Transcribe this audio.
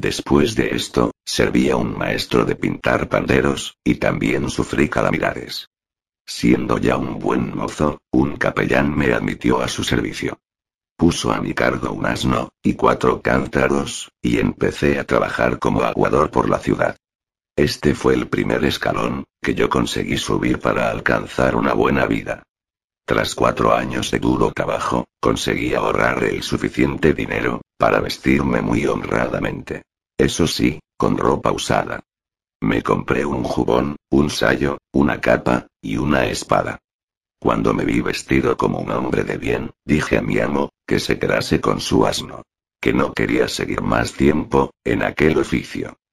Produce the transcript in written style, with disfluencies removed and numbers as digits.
Después de esto, serví a un maestro de pintar panderos, y también sufrí calamidades. Siendo ya un buen mozo, un capellán me admitió a su servicio. Puso a mi cargo un asno, y 4 cántaros, y empecé a trabajar como aguador por la ciudad. Este fue el primer escalón, que yo conseguí subir para alcanzar una buena vida. Tras 4 años de duro trabajo, conseguí ahorrar el suficiente dinero, para vestirme muy honradamente. Eso sí, con ropa usada. Me compré un jubón, un sayo, una capa, y una espada. Cuando me vi vestido como un hombre de bien, dije a mi amo, que se quedase con su asno. Que no quería seguir más tiempo, en aquel oficio.